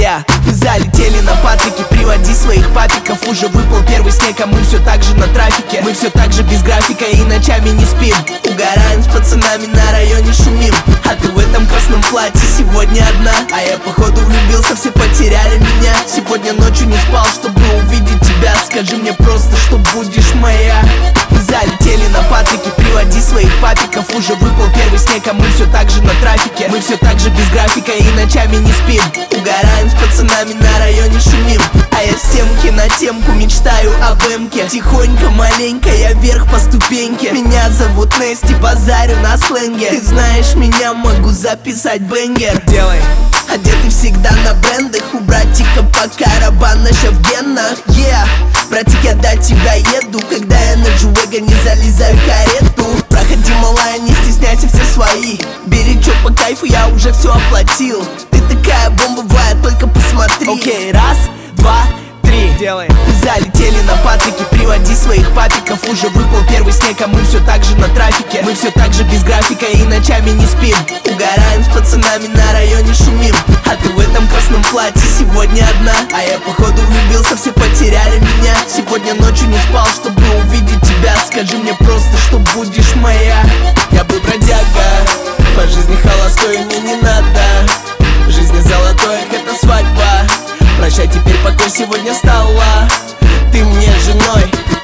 моя. Мы залетели на Патрики, приводи своих папиков. Уже выпал первый снег, а мы все так же на трафике. Мы все так же без графика и ночами не спим. Угораем с пацанами, на районе шумим. А ты в этом красном платье сегодня одна. А я походу влюбился, все потеряли меня. Сегодня ночью не спал, чтобы увидеть тебя. Скажи мне просто, что будешь моя. Мы залетели на Патрики, приводи своих папиков. Уже выпал первый снег, а мы все так же на трафике. Мы все так же без графика и ночами не спим. Угораем с пацанами, на районе шумим. А я с темки на темку мечтаю об эмке. Тихонько, маленько, я вверх по ступеньке. Меня зовут Нести, базарю на сленге. Ты знаешь меня, могу записать бенгер. Делай. Одеты всегда на брендах. У братика пока рабанаша в генах. Братик, я до тебя еду. Когда я на G-Wagon залезаю в карету. Проходи, малая, не стесняйся, все свои. Бери чё по кайфу, я уже все оплатил. Ты такая бомбовая, только посмотри. Окей, раз, два, три. Делай. Мы залетели на Патрики, приводи своих папиков. Уже выпал первый снег, а мы все так же на трафике. Мы все так же без графика и ночами не спим. Угораем с пацанами, на районе шумим. А ты в этом красном платье сегодня одна. А я походу влюбился, все потеряли меня. Сегодня ночью не спал, чтобы увидеть тебя. Скажи мне просто, что будешь моя. Я был бродяга, по жизни холостой, и мне не надо. В жизни золотой, это свадьба. Прощай, теперь покой сегодня стала ты мне женой.